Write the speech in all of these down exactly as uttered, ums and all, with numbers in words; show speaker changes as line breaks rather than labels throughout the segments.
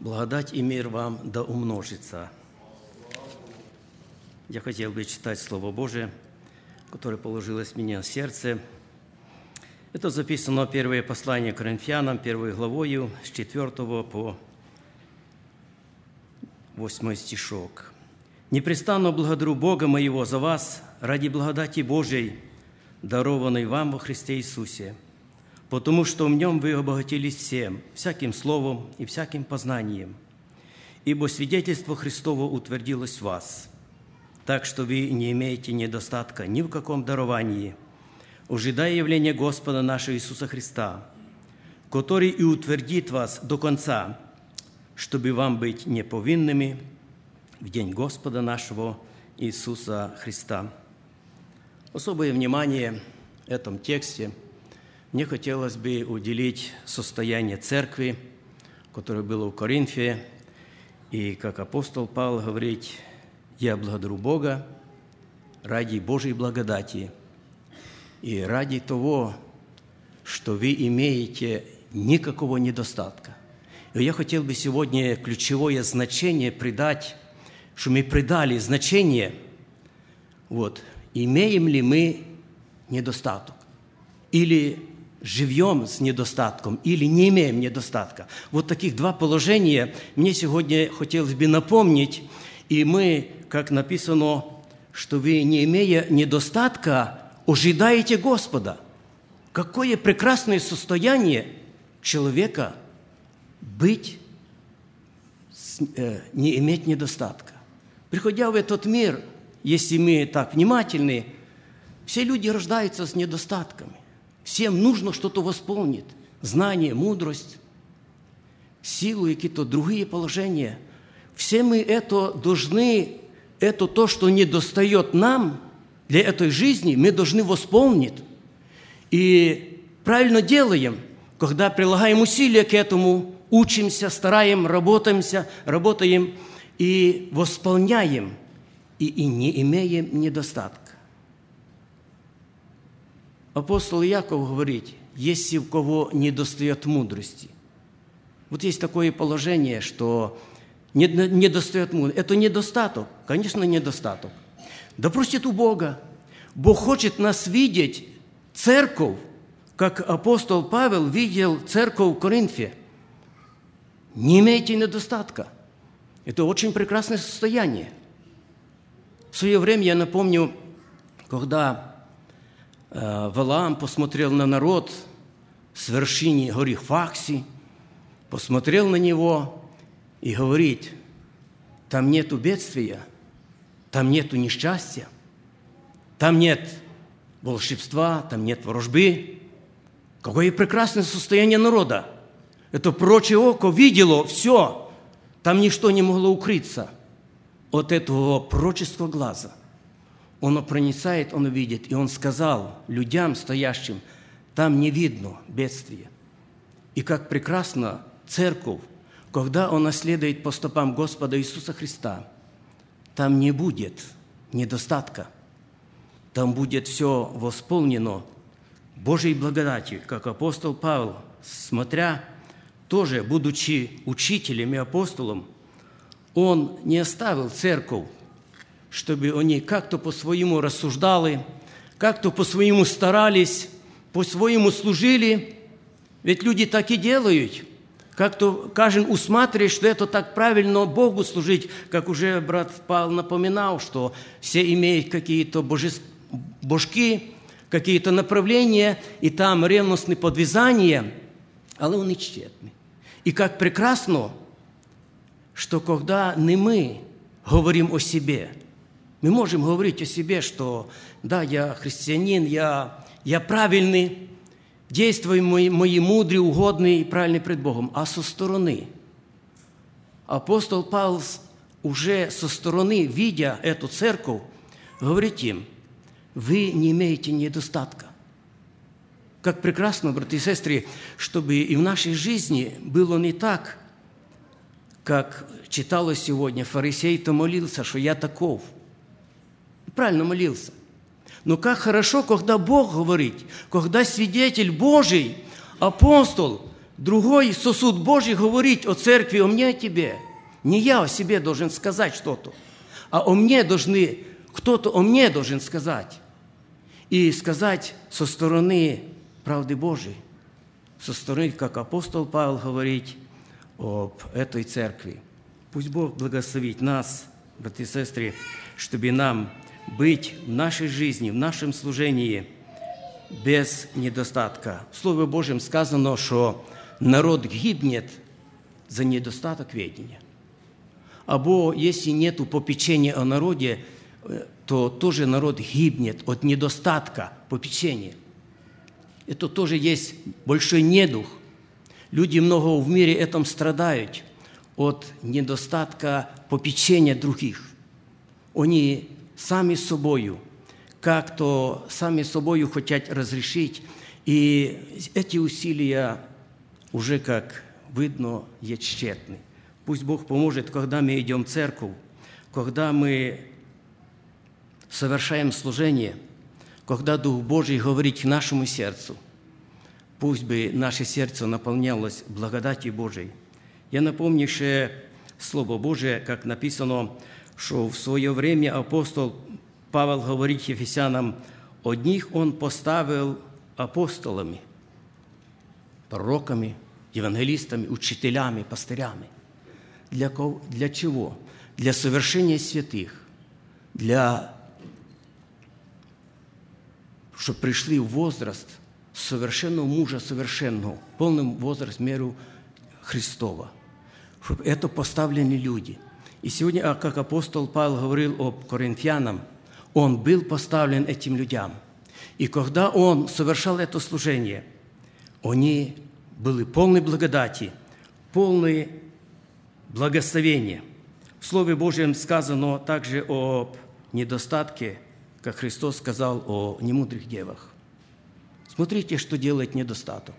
Благодать и мир вам да умножится. Я хотел бы читать Слово Божие, которое положилось в меня в сердце. Это записано в первое послание к Коринфянам, первой главою, с четвертого по восьмой стишок. «Непрестанно благодарю Бога моего за вас ради благодати Божией, дарованной вам во Христе Иисусе, потому что в Нем вы обогатились всем, всяким словом и всяким познанием, ибо свидетельство Христово утвердилось в вас, так что вы не имеете недостатка ни в каком даровании, ожидая явления Господа нашего Иисуса Христа, который и утвердит вас до конца, чтобы вам быть неповинными в день Господа нашего Иисуса Христа». Особое внимание в этом тексте мне хотелось бы уделить состоянию церкви, которое было в Коринфе. И как апостол Павел говорит: «Я благодарю Бога ради Божьей благодати и ради того, что вы имеете никакого недостатка». И я хотел бы сегодня ключевое значение придать, что мы придали значение, вот, имеем ли мы недостаток, или живем с недостатком, или не имеем недостатка. Вот таких два положения мне сегодня хотелось бы напомнить. И мы, как написано, что вы, не имея недостатка, ожидаете Господа. Какое прекрасное состояние человека быть, не иметь недостатка. Приходя в этот мир, если мы так внимательны, все люди рождаются с недостатками. Всем нужно что-то восполнить. Знание, мудрость, силу и какие-то другие положения. Все мы это должны, это то, что недостает нам для этой жизни, мы должны восполнить. И правильно делаем, когда прилагаем усилия к этому, учимся, стараем, работаемся, работаем и восполняем, и, и не имеем недостатка. Апостол Иаков говорит: если у кого недостает мудрости. Вот есть такое положение, что недостает мудрости. Это недостаток, конечно, недостаток. Да просит у Бога. Бог хочет нас видеть, церковь, как апостол Павел видел церковь в Коринфе. Не имейте недостатка. Это очень прекрасное состояние. В свое время, я напомню, когда Валаам посмотрел на народ с вершины горы Факси, посмотрел на него и говорит: там нету бедствия, там нету несчастья, там нет волшебства, там нет ворожбы. Какое прекрасное состояние народа! Это прочее око видело все, там ничто не могло укрыться от этого пророчества глаза. Он проницает, он видит, и он сказал людям, стоящим: там не видно бедствия. И как прекрасно церковь, когда она следует по стопам Господа Иисуса Христа, там не будет недостатка, там будет все восполнено Божьей благодатью, как апостол Павел, смотря, тоже будучи учителем и апостолом, он не оставил церковь, чтобы они как-то по-своему рассуждали, как-то по-своему старались, по-своему служили. Ведь люди так и делают. Как-то каждый усматривает, что это так правильно Богу служить, как уже брат Павел напоминал, что все имеют какие-то божес... божки, какие-то направления, и там ревностные подвязания, але вони тщетні. И как прекрасно, что когда не мы говорим о себе, мы можем говорить о себе, что да, я христианин, я, я правильный, действую мои, мои мудрые, угодные и правильные пред Богом. А со стороны апостол Павел уже со стороны, видя эту церковь, говорит им: вы не имеете недостатка. Как прекрасно, братья и сестры, чтобы и в нашей жизни было не так, как читалось сегодня: фарисей-то молился, что я таков. Правильно молился. Но как хорошо, когда Бог говорит, когда свидетель Божий, апостол, другой сосуд Божий говорить о церкви, о мне, о тебе. Не я о себе должен сказать что-то, а о мне должны, кто-то о мне должен сказать. И сказать со стороны правды Божией, со стороны, как апостол Павел говорит об этой церкви. Пусть Бог благословит нас, братья и сестры, чтобы нам быть в нашей жизни, в нашем служении без недостатка. В Слове Божьем сказано, что народ гибнет за недостаток ведения. Або если нету попечения о народе, то тоже народ гибнет от недостатка попечения. Это тоже есть большой недух. Люди много в мире этом страдают от недостатка попечения других. Они сами собою, как-то сами собою хотят разрешить, и эти усилия уже, как видно, есть тщетны. Пусть Бог поможет, когда мы идем в церковь, когда мы совершаем служение, когда Дух Божий говорит к нашему сердцу, пусть бы наше сердце наполнялось благодатью Божией. Я напомню еще Слово Божие, как написано, что в свое время апостол Павел говорит ефесянам, одних он поставил апостолами, пророками, евангелистами, учителями, пастырями. Для кого? Для чего? Для совершения святых, для, чтобы пришли в возраст совершенного мужа, совершенного, полным возраст меру Христова. Чтобы это поставлены люди. И сегодня, как апостол Павел говорил об коринфянам, он был поставлен этим людям. И когда он совершал это служение, они были полны благодати, полны благословения. В Слове Божьем сказано также об недостатке, как Христос сказал о немудрых девах. Смотрите, что делает недостаток.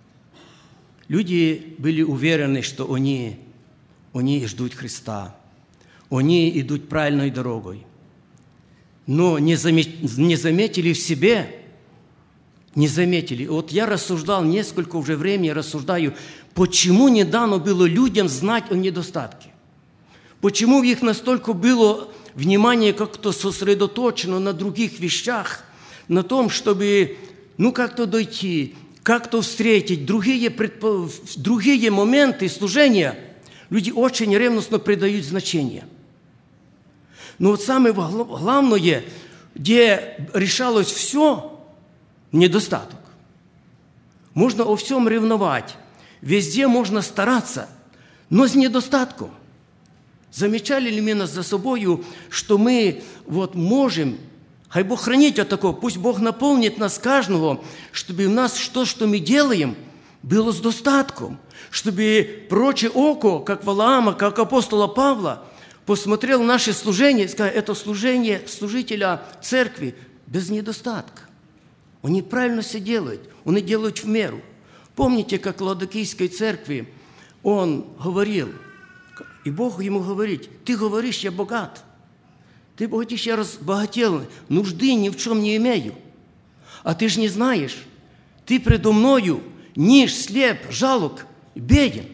Люди были уверены, что они, они ждут Христа, они идут правильной дорогой, но не заметили в себе, не заметили. Вот я рассуждал несколько уже времени, рассуждаю, почему не дано было людям знать о недостатке. Почему в их настолько было внимание как-то сосредоточено на других вещах, на том, чтобы, ну, как-то дойти, как-то встретить другие, предпо... другие моменты служения, люди очень ревностно придают значение. Но вот самое главное, где решалось все, недостаток. Можно о всем ревновать, везде можно стараться, но с недостатком. Замечали ли мы нас за собою, что мы вот можем, хай Бог хранит от такого, пусть Бог наполнит нас каждого, чтобы у нас что, что мы делаем, было с достатком, чтобы прочее око, как Валаама, как апостола Павла, посмотрел наше служение и сказал, это служение служителя церкви без недостатка. Они правильно все делают, они делают в меру. Помните, как в Ладокийской церкви он говорил, и Бог ему говорит, ты говоришь, я богат, ты богатишь, я разбогател, нужды ни в чем не имею. А ты же не знаешь, ты предо мною ниж, слеп, жалок, беден.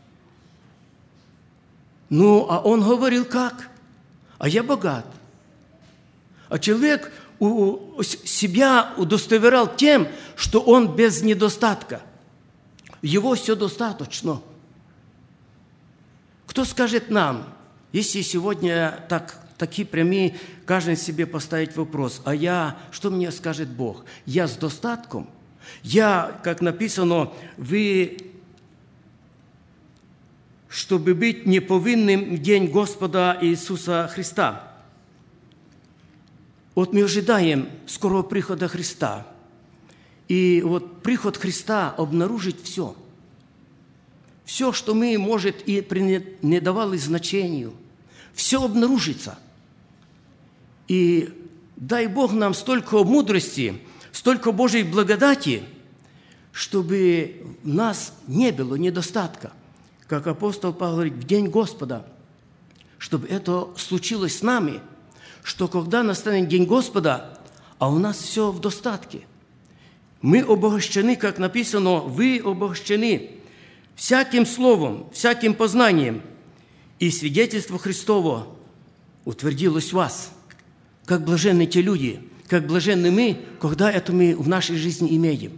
Ну, а он говорил как? А я богат. А человек у себя удостоверял тем, что он без недостатка. Его все достаточно. Кто скажет нам, если сегодня так, такие прямые, каждый себе поставить вопрос, а я, что мне скажет Бог? Я с достатком? Я, как написано, вы, чтобы быть неповинным в день Господа Иисуса Христа. Вот мы ожидаем скорого прихода Христа. И вот приход Христа обнаружит все. Все, что мы, может, и не давали значению, все обнаружится. И дай Бог нам столько мудрости, столько Божьей благодати, чтобы у нас не было недостатка. Как апостол Павел говорит, в день Господа, чтобы это случилось с нами, что когда настанет день Господа, а у нас все в достатке. Мы обогащены, как написано, вы обогащены всяким словом, всяким познанием, и свидетельство Христово утвердилось в вас. Как блаженны те люди, как блаженны мы, когда это мы в нашей жизни имеем.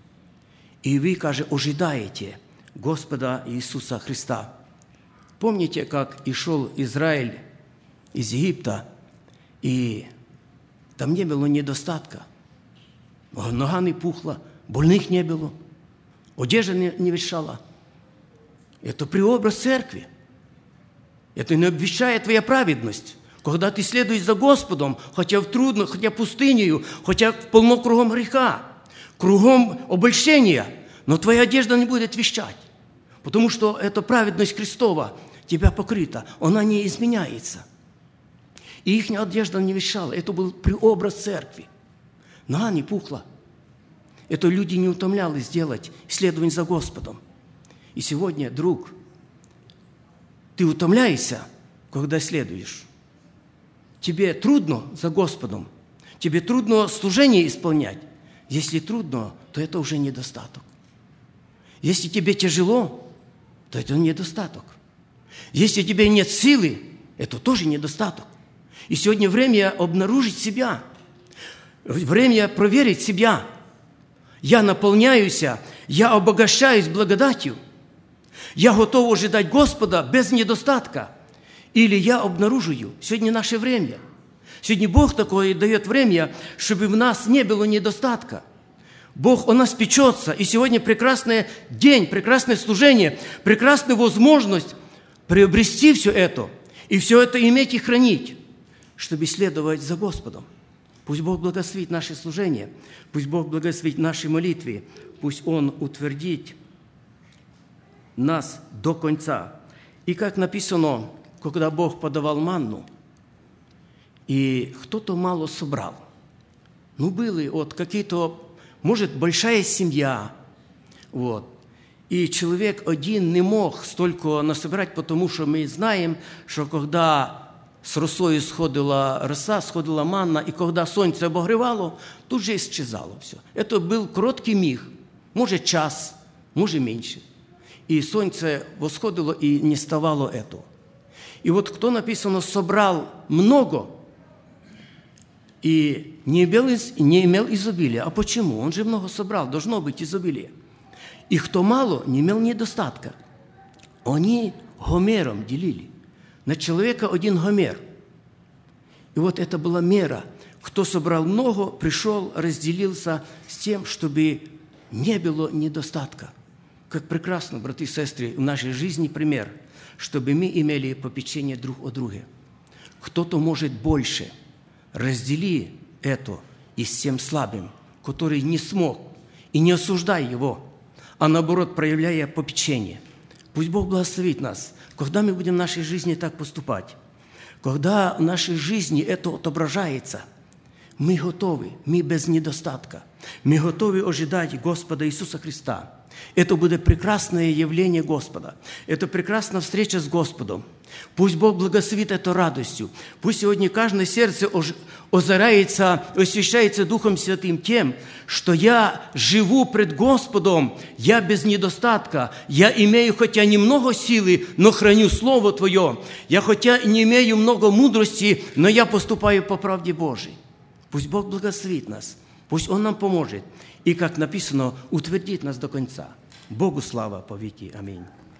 И вы, каже, ожидаете Господа Иисуса Христа. Помните, как и шел Израиль из Египта, и там не было недостатка. Нога не пухла, больных не было, одежда не, не ветшала. Это преобраз церкви. Это не обвещает твоя праведность. Когда ты следуешь за Господом, хотя в трудно, хотя пустынею, хотя полно кругом греха, кругом обольщения, но твоя одежда не будет вещать, потому что эта праведность Христова тебя покрыта, она не изменяется. И их одежда не вещала. Это был преобраз церкви. Нога не пухла. Это люди не утомлялись делать исследование за Господом. И сегодня, друг, ты утомляешься, когда следуешь. Тебе трудно за Господом. Тебе трудно служение исполнять. Если трудно, то это уже недостаток. Если тебе тяжело, то это недостаток. Если тебе нет силы, это тоже недостаток. И сегодня время обнаружить себя, время проверить себя. Я наполняюсь, я обогащаюсь благодатью. Я готов ожидать Господа без недостатка. Или я обнаруживаю. Сегодня наше время. Сегодня Бог такое дает время, чтобы в нас не было недостатка. Бог о нас печется. И сегодня прекрасный день, прекрасное служение, прекрасная возможность приобрести все это. И все это иметь и хранить, чтобы следовать за Господом. Пусть Бог благословит наше служение. Пусть Бог благословит наши молитвы. Пусть Он утвердит нас до конца. И как написано, когда Бог подавал манну, и кто-то мало собрал. Ну, были вот какие-то, может, большая семья, вот. И человек один не мог столько насобирать, потому что мы знаем, что когда с росою сходила роса, сходила манна, и когда солнце обогревало, тут же исчезало все. Это был короткий миг, может, час, может, меньше. И солнце восходило, и не ставало этого. И вот кто, написано, собрал много и не имел, не имел изобилия. А почему? Он же много собрал, должно быть изобилие. И кто мало, не имел недостатка. Они гомером делили. На человека один гомер. И вот это была мера. Кто собрал много, пришел, разделился с тем, чтобы не было недостатка. Как прекрасно, браты и сестры, в нашей жизни пример, чтобы мы имели попечение друг о друге. Кто-то может больше. Раздели это и с тем слабым, который не смог, и не осуждай его, а наоборот, проявляя попечение. Пусть Бог благословит нас, когда мы будем в нашей жизни так поступать. Когда в нашей жизни это отображается, мы готовы, мы без недостатка. Мы готовы ожидать Господа Иисуса Христа. Это будет прекрасное явление Господа. Это прекрасная встреча с Господом. Пусть Бог благословит это радостью. Пусть сегодня каждое сердце озаряется, освящается Духом Святым тем, что я живу пред Господом, я без недостатка, я имею хотя немного силы, но храню Слово Твое. Я хотя не имею много мудрости, но я поступаю по правде Божией. Пусть Бог благословит нас. Пусть Он нам поможет. И, как написано, утвердит нас до конца. Богу слава по веки. Аминь.